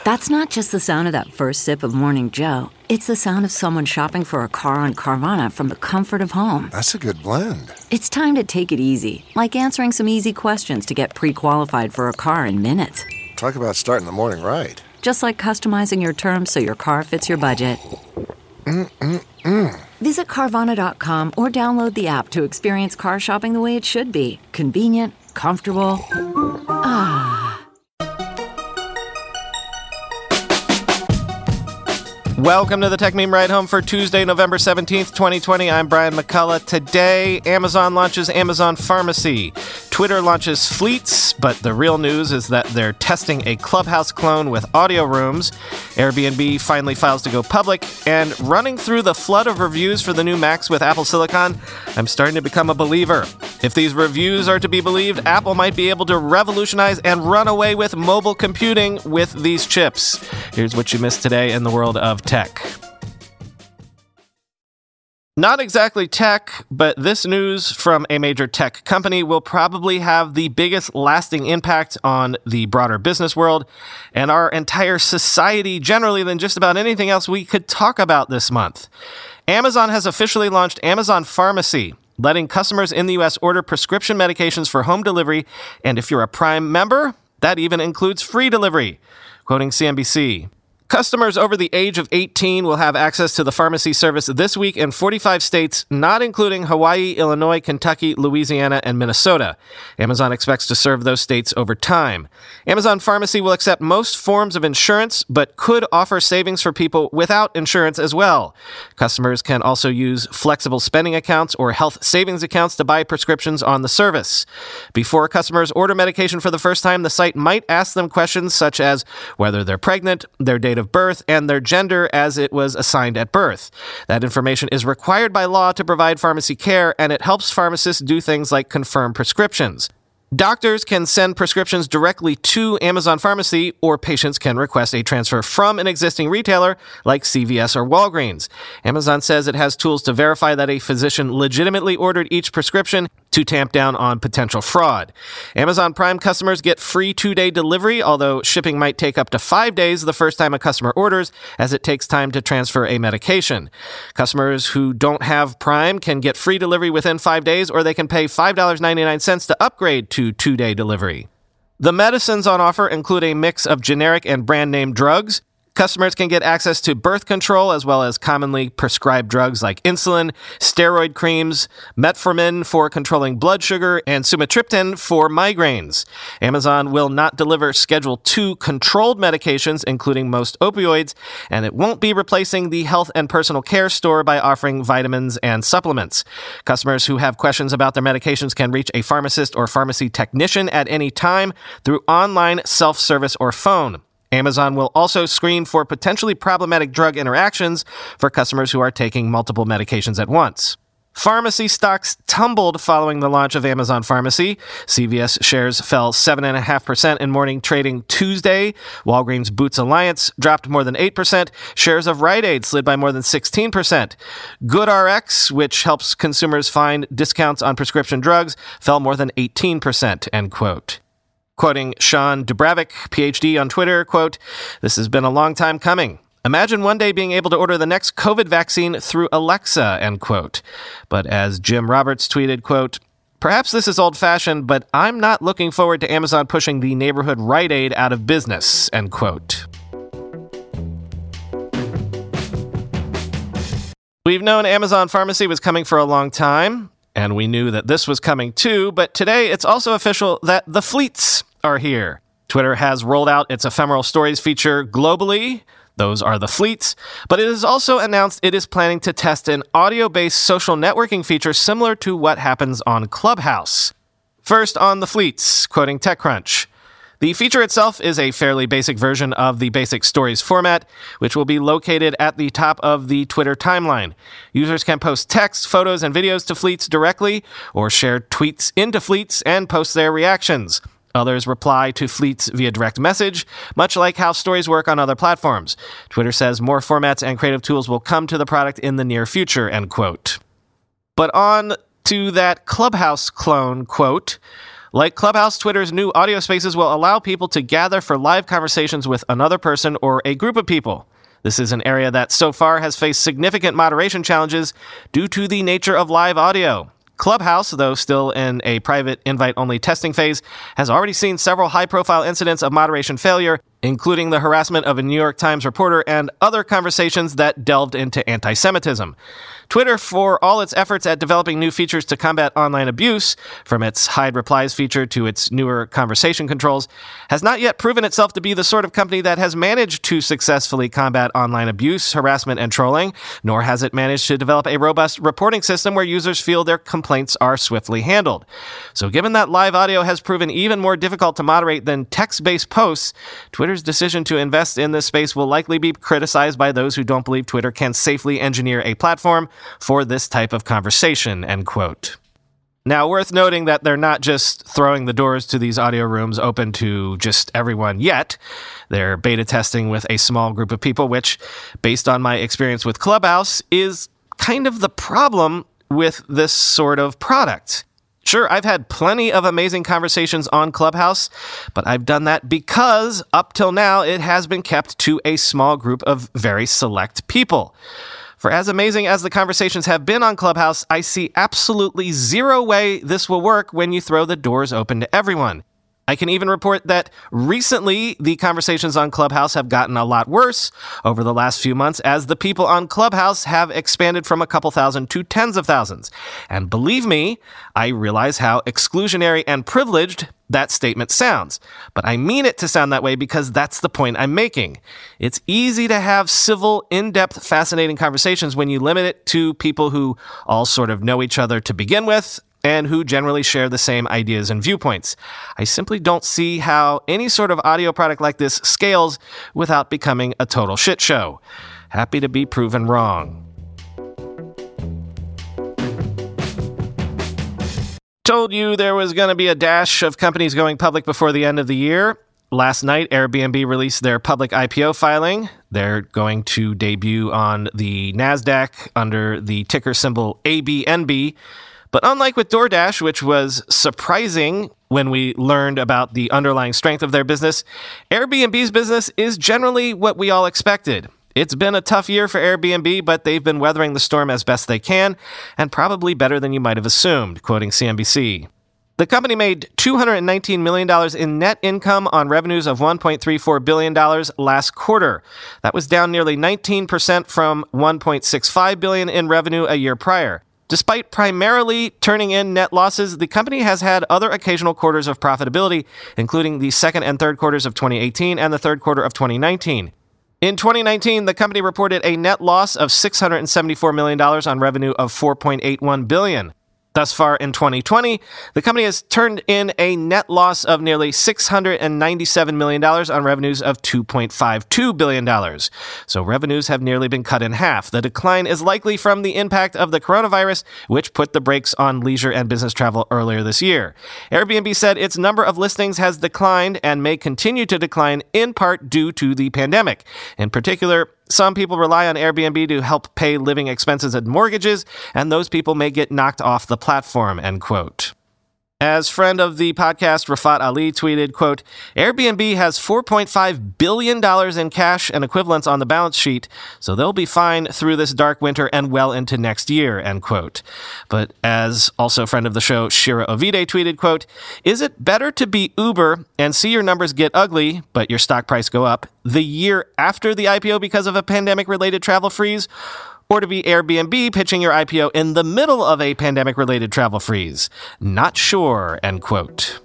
That's not just the sound of that first sip of Morning Joe. It's the sound of someone shopping for a car on Carvana from the comfort of home. That's a good blend. It's time to take it easy, like answering some easy questions to get pre-qualified for a car in minutes. Talk about starting the morning right. Just like customizing your terms so your car fits your budget. Visit Carvana.com or download the app to experience car shopping the way it should be. Convenient, comfortable. Welcome to the Tech Meme Ride Home for Tuesday, November 17th, 2020. I'm Brian McCullough. Today, Amazon launches Amazon Pharmacy. Twitter launches Fleets, but the real news is that they're testing a Clubhouse clone with audio rooms. Airbnb finally files to go public. And running through the flood of reviews for the new Macs with Apple Silicon, I'm starting to become a believer. If these reviews are to be believed, Apple might be able to revolutionize and run away with mobile computing with these chips. Here's what you missed today in the world of tech. Not exactly tech, but this news from a major tech company will probably have the biggest lasting impact on the broader business world and our entire society generally than just about anything else we could talk about this month. Amazon has officially launched Amazon Pharmacy, letting customers in the U.S. order prescription medications for home delivery, and if you're a Prime member, that even includes free delivery. Quoting CNBC, customers over the age of 18 will have access to the pharmacy service this week in 45 states, not including Hawaii, Illinois, Kentucky, Louisiana, and Minnesota. Amazon expects to serve those states over time. Amazon Pharmacy will accept most forms of insurance, but could offer savings for people without insurance as well. Customers can also use flexible spending accounts or health savings accounts to buy prescriptions on the service. Before customers order medication for the first time, the site might ask them questions such as whether they're pregnant, their date of birth, and their gender as it was assigned at birth. That information is required by law to provide pharmacy care, and it helps pharmacists do things like confirm prescriptions. Doctors can send prescriptions directly to Amazon Pharmacy, or patients can request a transfer from an existing retailer like CVS or Walgreens. Amazon says it has tools to verify that a physician legitimately ordered each prescription to tamp down on potential fraud. Amazon Prime customers get free 2-day delivery, although shipping might take up to 5 days the first time a customer orders, as it takes time to transfer a medication. Customers who don't have Prime can get free delivery within 5 days, or they can pay $5.99 to upgrade to 2-day delivery. The medicines on offer include a mix of generic and brand name drugs. Customers can get access to birth control as well as commonly prescribed drugs like insulin, steroid creams, metformin for controlling blood sugar, and sumatriptan for migraines. Amazon will not deliver Schedule II controlled medications, including most opioids, and it won't be replacing the health and personal care store by offering vitamins and supplements. Customers who have questions about their medications can reach a pharmacist or pharmacy technician at any time through online self-service or phone. Amazon will also screen for potentially problematic drug interactions for customers who are taking multiple medications at once. Pharmacy stocks tumbled following the launch of Amazon Pharmacy. CVS shares fell 7.5% in morning trading Tuesday. Walgreens Boots Alliance dropped more than 8%. Shares of Rite Aid slid by more than 16%. GoodRx, which helps consumers find discounts on prescription drugs, fell more than 18%, end quote. Quoting Sean Dubravik, PhD on Twitter, quote, "This has been a long time coming. Imagine one day being able to order the next COVID vaccine through Alexa," end quote. But as Jim Roberts tweeted, quote, "Perhaps this is old-fashioned, but I'm not looking forward to Amazon pushing the neighborhood Rite Aid out of business," end quote. We've known Amazon Pharmacy was coming for a long time, and we knew that this was coming too, but today it's also official that the Fleets are here. Twitter has rolled out its ephemeral stories feature globally. Those are the Fleets. But it has also announced it is planning to test an audio-based social networking feature similar to what happens on Clubhouse. First on the Fleets, quoting TechCrunch. The feature itself is a fairly basic version of the basic stories format, which will be located at the top of the Twitter timeline. Users can post text, photos, and videos to Fleets directly, or share tweets into Fleets and post their reactions. Others reply to Fleets via direct message, much like how stories work on other platforms. Twitter says more formats and creative tools will come to the product in the near future, end quote. But on to that Clubhouse clone, quote, Like Clubhouse, Twitter's new audio spaces will allow people to gather for live conversations with another person or a group of people. This is an area that so far has faced significant moderation challenges due to the nature of live audio. Clubhouse, though still in a private invite-only testing phase, has already seen several high-profile incidents of moderation failure, including the harassment of a New York Times reporter and other conversations that delved into anti-Semitism. Twitter, for all its efforts at developing new features to combat online abuse, from its hide replies feature to its newer conversation controls, has not yet proven itself to be the sort of company that has managed to successfully combat online abuse, harassment, and trolling, nor has it managed to develop a robust reporting system where users feel their complaints are swiftly handled. So given that live audio has proven even more difficult to moderate than text-based posts, Twitter's decision to invest in this space will likely be criticized by those who don't believe Twitter can safely engineer a platform for this type of conversation, end quote. Now, worth noting that they're not just throwing the doors to these audio rooms open to just everyone yet. They're beta testing with a small group of people, which, based on my experience with Clubhouse, is kind of the problem with this sort of product. Sure, I've had plenty of amazing conversations on Clubhouse, but I've done that because, up till now, it has been kept to a small group of very select people. For as amazing as the conversations have been on Clubhouse, I see absolutely zero way this will work when you throw the doors open to everyone. I can even report that recently the conversations on Clubhouse have gotten a lot worse over the last few months as the people on Clubhouse have expanded from a couple thousand to tens of thousands. And believe me, I realize how exclusionary and privileged that statement sounds. But I mean it to sound that way because that's the point I'm making. It's easy to have civil, in-depth, fascinating conversations when you limit it to people who all sort of know each other to begin with, and who generally share the same ideas and viewpoints. I simply don't see how any sort of audio product like this scales without becoming a total shit show. Happy to be proven wrong. Told you there was going to be a dash of companies going public before the end of the year. Last night, Airbnb released their public IPO filing. They're going to debut on the NASDAQ under the ticker symbol ABNB. But unlike with DoorDash, which was surprising when we learned about the underlying strength of their business, Airbnb's business is generally what we all expected. It's been a tough year for Airbnb, but they've been weathering the storm as best they can, and probably better than you might have assumed, quoting CNBC. The company made $219 million in net income on revenues of $1.34 billion last quarter. That was down nearly 19% from $1.65 billion in revenue a year prior. Despite primarily turning in net losses, the company has had other occasional quarters of profitability, including the second and third quarters of 2018 and the third quarter of 2019. In 2019, the company reported a net loss of $674 million on revenue of $4.81 billion. Thus far in 2020, the company has turned in a net loss of nearly $697 million on revenues of $2.52 billion. So revenues have nearly been cut in half. The decline is likely from the impact of the coronavirus, which put the brakes on leisure and business travel earlier this year. Airbnb said its number of listings has declined and may continue to decline in part due to the pandemic. In particular, some people rely on Airbnb to help pay living expenses and mortgages, and those people may get knocked off the platform, end quote. As friend of the podcast Rafat Ali tweeted, quote, Airbnb has $4.5 billion in cash and equivalents on the balance sheet, so they'll be fine through this dark winter and well into next year, end quote. But as also friend of the show Shira Ovide tweeted, quote, is it better to be Uber and see your numbers get ugly, but your stock price go up, the year after the IPO because of a pandemic-related travel freeze, or to be Airbnb pitching your IPO in the middle of a pandemic-related travel freeze? Not sure, end quote.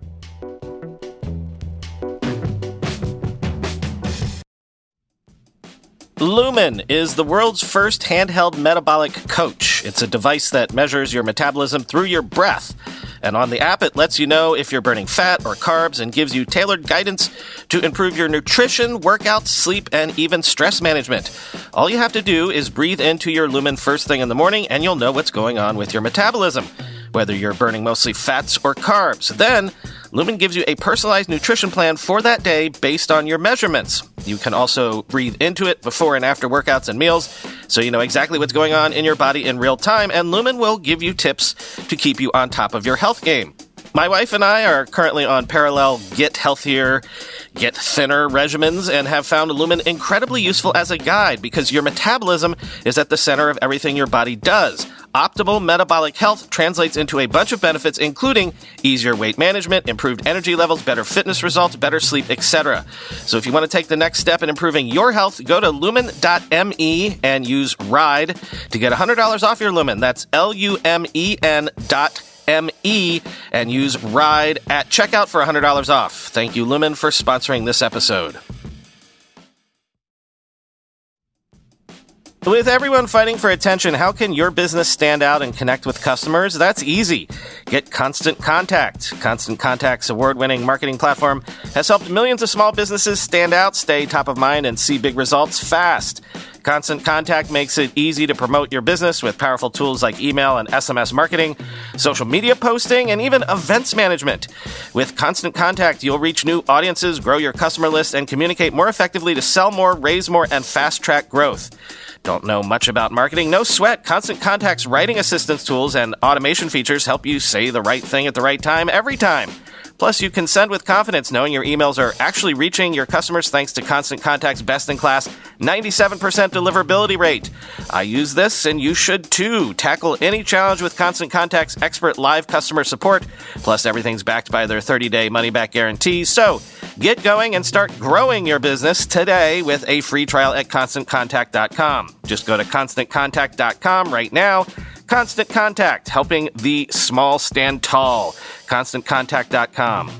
Lumen is the world's first handheld metabolic coach. It's a device that measures your metabolism through your breath. And on the app, it lets you know if you're burning fat or carbs and gives you tailored guidance to improve your nutrition, workouts, sleep, and even stress management. All you have to do is breathe into your Lumen first thing in the morning, and you'll know what's going on with your metabolism, whether you're burning mostly fats or carbs. Then, Lumen gives you a personalized nutrition plan for that day based on your measurements. You can also breathe into it before and after workouts and meals, so you know exactly what's going on in your body in real time, and Lumen will give you tips to keep you on top of your health game. My wife and I are currently on parallel get healthier, get thinner regimens and have found Lumen incredibly useful as a guide because your metabolism is at the center of everything your body does. Optimal metabolic health translates into a bunch of benefits, including easier weight management, improved energy levels, better fitness results, better sleep, etc. So if you want to take the next step in improving your health, go to lumen.me and use RIDE to get $100 off your Lumen. That's LUMEN.me and use RIDE at checkout for $100 off. Thank you, Lumen, for sponsoring this episode. With everyone fighting for attention, how can your business stand out and connect with customers? That's easy. Get Constant Contact. Constant Contact's award-winning marketing platform has helped millions of small businesses stand out, stay top of mind, and see big results fast. Constant Contact makes it easy to promote your business with powerful tools like email and SMS marketing, social media posting, and even events management. With Constant Contact, you'll reach new audiences, grow your customer list, and communicate more effectively to sell more, raise more, and fast-track growth. Don't know much about marketing? No sweat. Constant Contact's writing assistance tools and automation features help you say the right thing at the right time every time. Plus, you can send with confidence knowing your emails are actually reaching your customers thanks to Constant Contact's best-in-class 97% deliverability rate. I use this, and you should too. Tackle any challenge with Constant Contact's expert live customer support. Plus, everything's backed by their 30-day money-back guarantee. So, get going and start growing your business today with a free trial at ConstantContact.com. Just go to ConstantContact.com right now. Constant Contact, helping the small stand tall. ConstantContact.com.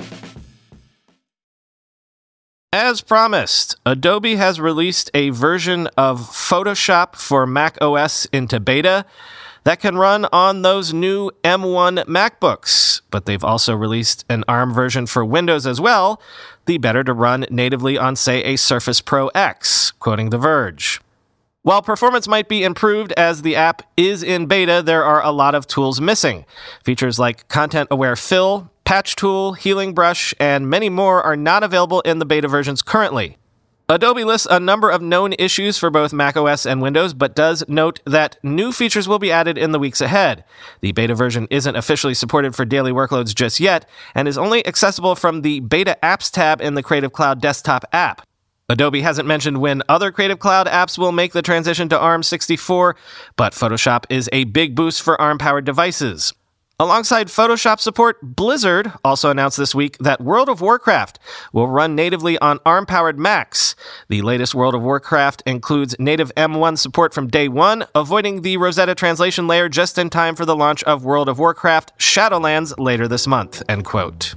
As promised, Adobe has released a version of Photoshop for Mac OS into beta that can run on those new M1 MacBooks. But they've also released an ARM version for Windows as well, the better to run natively on, say, a Surface Pro X, quoting The Verge. While performance might be improved as the app is in beta, there are a lot of tools missing. Features like Content-Aware Fill, Patch Tool, Healing Brush, and many more are not available in the beta versions currently. Adobe lists a number of known issues for both macOS and Windows, but does note that new features will be added in the weeks ahead. The beta version isn't officially supported for daily workloads just yet, and is only accessible from the Beta Apps tab in the Creative Cloud desktop app. Adobe hasn't mentioned when other Creative Cloud apps will make the transition to ARM64, but Photoshop is a big boost for ARM-powered devices. Alongside Photoshop support, Blizzard also announced this week that World of Warcraft will run natively on ARM-powered Macs. The latest World of Warcraft includes native M1 support from day one, avoiding the Rosetta translation layer just in time for the launch of World of Warcraft Shadowlands later this month, end quote.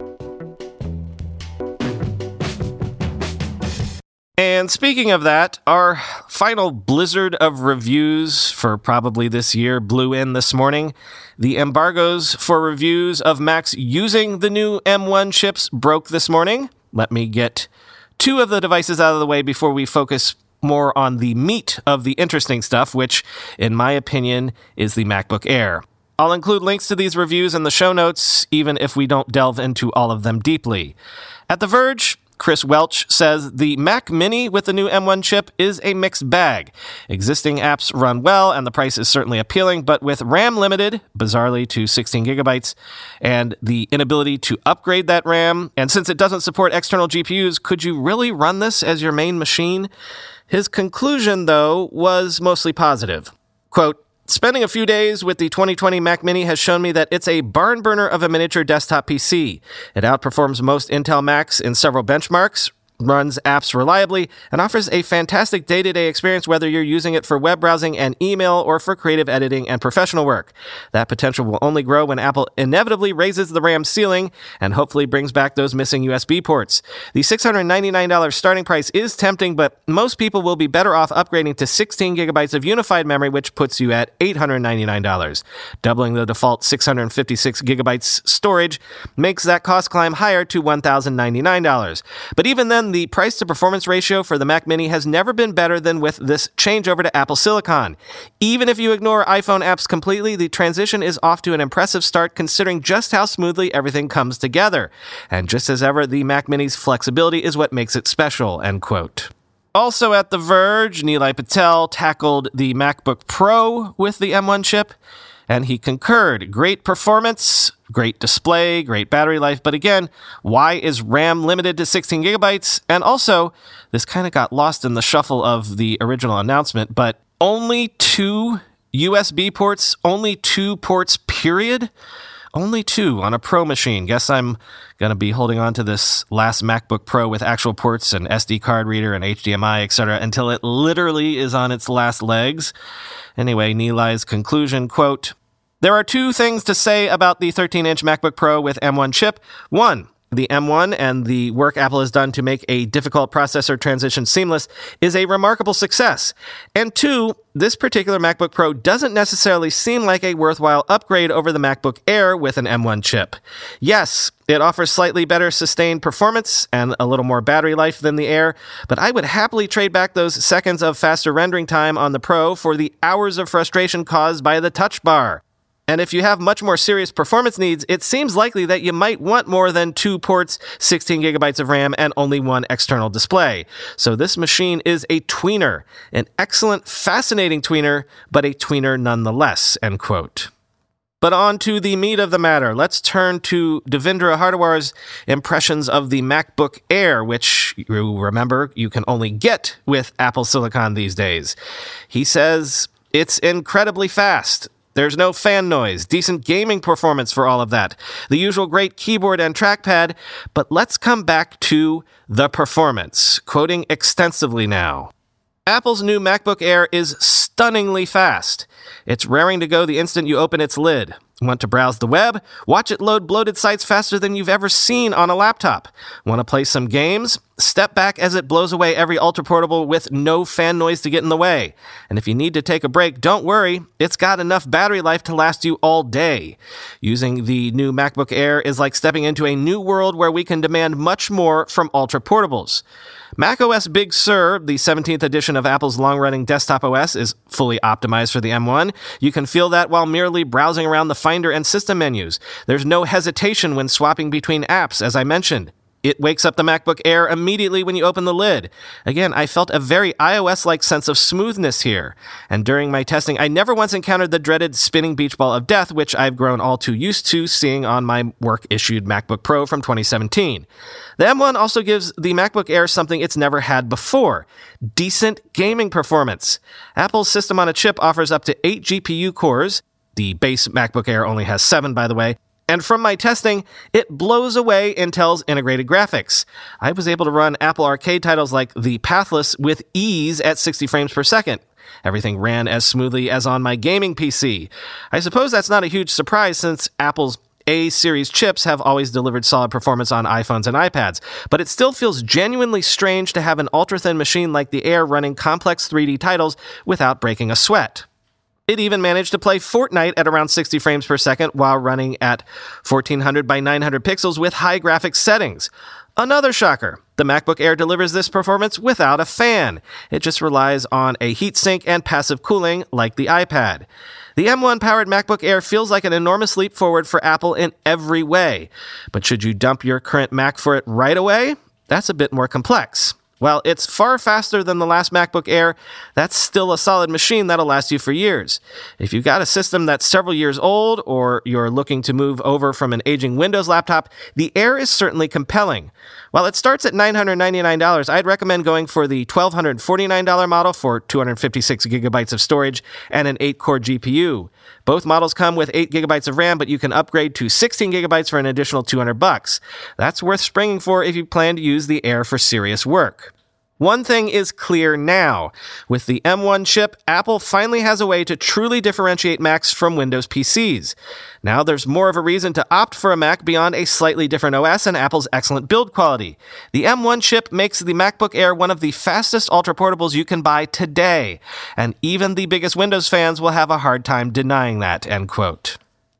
And speaking of that, our final blizzard of reviews for probably this year blew in this morning. The embargoes for reviews of Macs using the new M1 chips broke this morning. Let me get two of the devices out of the way before we focus more on the meat of the interesting stuff, which, in my opinion, is the MacBook Air. I'll include links to these reviews in the show notes, even if we don't delve into all of them deeply. At The Verge, Chris Welch says the Mac Mini with the new M1 chip is a mixed bag. Existing apps run well, and the price is certainly appealing, but with RAM limited, bizarrely to 16 gigabytes, and the inability to upgrade that RAM, and since it doesn't support external GPUs, could you really run this as your main machine? His conclusion, though, was mostly positive. Quote, "Spending a few days with the 2020 Mac Mini has shown me that it's a barn burner of a miniature desktop PC. It outperforms most Intel Macs in several benchmarks, runs apps reliably, and offers a fantastic day-to-day experience whether you're using it for web browsing and email or for creative editing and professional work. That potential will only grow when Apple inevitably raises the RAM ceiling and hopefully brings back those missing USB ports. The $699 starting price is tempting, but most people will be better off upgrading to 16 gigabytes of unified memory, which puts you at $899. Doubling the default 656 gigabytes storage makes that cost climb higher to $1,099. But even then, the price-to-performance ratio for the Mac Mini has never been better than with this changeover to Apple Silicon. Even if you ignore iPhone apps completely, the transition is off to an impressive start considering just how smoothly everything comes together. And just as ever, the Mac Mini's flexibility is what makes it special," end quote. Also at The Verge, Nilay Patel tackled the MacBook Pro with the M1 chip, and he concurred. Great performance, Great display, great battery life, but again, why is RAM limited to 16 gigabytes? And also, this kind of got lost in the shuffle of the original announcement, but only 2 USB ports, only 2 ports, period? Only 2 on a Pro machine. Guess I'm going to be holding on to this last MacBook Pro with actual ports and SD card reader and HDMI, etc., until it literally is on its last legs. Anyway, Nilai's conclusion, quote, "There are 2 things to say about the 13-inch MacBook Pro with M1 chip. 1, the M1 and the work Apple has done to make a difficult processor transition seamless is a remarkable success. And 2, this particular MacBook Pro doesn't necessarily seem like a worthwhile upgrade over the MacBook Air with an M1 chip. Yes, it offers slightly better sustained performance and a little more battery life than the Air, but I would happily trade back those seconds of faster rendering time on the Pro for the hours of frustration caused by the touch bar. And if you have much more serious performance needs, it seems likely that you might want more than 2 ports, 16 gigabytes of RAM, and only 1 external display. So this machine is a tweener, an excellent, fascinating tweener, but a tweener nonetheless," end quote. But on to the meat of the matter. Let's turn to Devendra Hardawar's impressions of the MacBook Air, which you remember you can only get with Apple Silicon these days. He says, "It's incredibly fast. There's no fan noise, decent gaming performance for all of that, the usual great keyboard and trackpad, but let's come back to the performance." Quoting extensively now. "Apple's new MacBook Air is stunningly fast. It's raring to go the instant you open its lid. Want to browse the web? Watch it load bloated sites faster than you've ever seen on a laptop. Want to play some games? Step back as it blows away every ultra-portable with no fan noise to get in the way. And if you need to take a break, don't worry. It's got enough battery life to last you all day. Using the new MacBook Air is like stepping into a new world where we can demand much more from ultra-portables. macOS Big Sur, the 17th edition of Apple's long-running desktop OS, is fully optimized for the M1. You can feel that while merely browsing around the Finder and system menus. There's no hesitation when swapping between apps, as I mentioned. It wakes up the MacBook Air immediately when you open the lid. Again, I felt a very iOS-like sense of smoothness here. And during my testing, I never once encountered the dreaded spinning beach ball of death, which I've grown all too used to seeing on my work-issued MacBook Pro from 2017. The M1 also gives the MacBook Air something it's never had before: decent gaming performance. Apple's system on a chip offers up to 8 GPU cores. The base MacBook Air only has 7, by the way. And from my testing, it blows away Intel's integrated graphics. I was able to run Apple Arcade titles like The Pathless with ease at 60 frames per second. Everything ran as smoothly as on my gaming PC. I suppose that's not a huge surprise since Apple's A-series chips have always delivered solid performance on iPhones and iPads, but it still feels genuinely strange to have an ultra-thin machine like the Air running complex 3D titles without breaking a sweat. It even managed to play Fortnite at around 60 frames per second while running at 1400 by 900 pixels with high graphics settings. Another shocker, the MacBook Air delivers this performance without a fan. It just relies on a heatsink and passive cooling like the iPad. The M1-powered MacBook Air feels like an enormous leap forward for Apple in every way. But should you dump your current Mac for it right away? That's a bit more complex. While it's far faster than the last MacBook Air, that's still a solid machine that'll last you for years. If you've got a system that's several years old, or you're looking to move over from an aging Windows laptop, the Air is certainly compelling. While it starts at $999, I'd recommend going for the $1,249 model for 256 gigabytes of storage and an 8-core GPU. Both models come with 8 gigabytes of RAM, but you can upgrade to 16 gigabytes for an additional $200. That's worth springing for if you plan to use the Air for serious work. One thing is clear now. With the M1 chip, Apple finally has a way to truly differentiate Macs from Windows PCs. Now there's more of a reason to opt for a Mac beyond a slightly different OS and Apple's excellent build quality. The M1 chip makes the MacBook Air one of the fastest ultra-portables you can buy today, and even the biggest Windows fans will have a hard time denying that, end quote.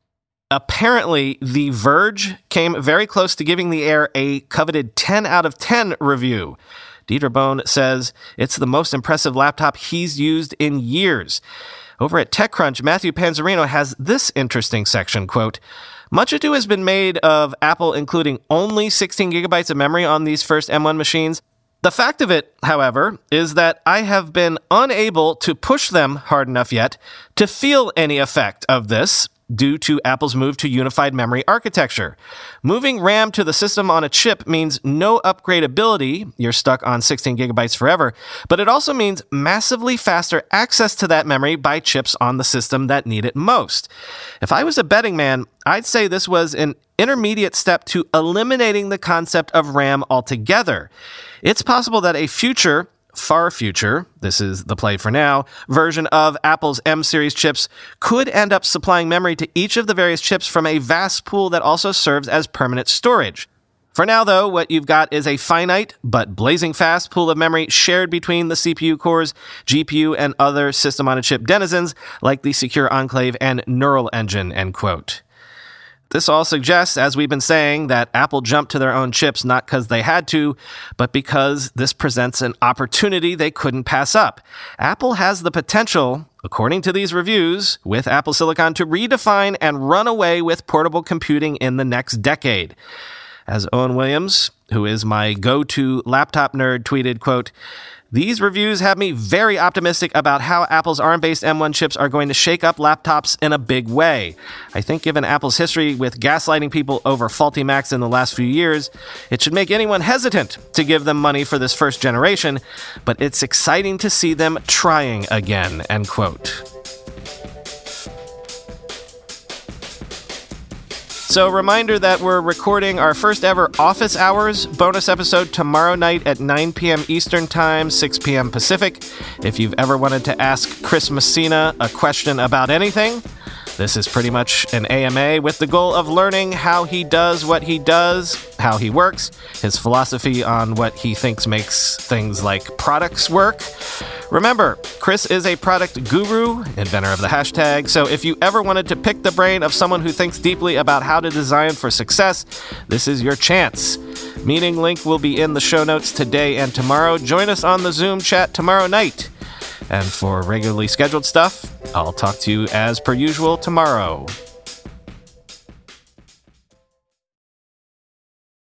Apparently, The Verge came very close to giving the Air a coveted 10 out of 10 review. Dieter Bohn says it's the most impressive laptop he's used in years. Over at TechCrunch, Matthew Panzarino has this interesting section, quote, "Much ado has been made of Apple including only 16 gigabytes of memory on these first M1 machines. The fact of it, however, is that I have been unable to push them hard enough yet to feel any effect of this. due to Apple's move to unified memory architecture. Moving RAM to the system on a chip means no upgradability, you're stuck on 16 gigabytes forever, but it also means massively faster access to that memory by chips on the system that need it most. If I was a betting man, I'd say this was an intermediate step to eliminating the concept of RAM altogether. It's possible that a future, far future, this is the play for now, version of Apple's M series chips could end up supplying memory to each of the various chips from a vast pool that also serves as permanent storage. For now, though, what you've got is a finite but blazing fast pool of memory shared between the CPU cores, GPU, and other system-on-a-chip denizens like the Secure Enclave and Neural Engine, end quote. This all suggests, as we've been saying, that Apple jumped to their own chips not because they had to, but because this presents an opportunity they couldn't pass up. Apple has the potential, according to these reviews, with Apple Silicon to redefine and run away with portable computing in the next decade. As Owen Williams, who is my go-to laptop nerd, tweeted, quote, "These reviews have me very optimistic about how Apple's ARM-based M1 chips are going to shake up laptops in a big way. I think given Apple's history with gaslighting people over faulty Macs in the last few years, it should make anyone hesitant to give them money for this first generation, but it's exciting to see them trying again," end quote. So, reminder that we're recording our first ever Office Hours bonus episode tomorrow night at 9 p.m. Eastern Time, 6 p.m. Pacific. If you've ever wanted to ask Chris Messina a question about anything, this is pretty much an AMA with the goal of learning how he does what he does, how he works, his philosophy on what he thinks makes things like products work. Remember, Chris is a product guru, inventor of the hashtag, so if you ever wanted to pick the brain of someone who thinks deeply about how to design for success, this is your chance. Meeting link will be in the show notes today and tomorrow. Join us on the Zoom chat tomorrow night. And for regularly scheduled stuff, I'll talk to you as per usual tomorrow.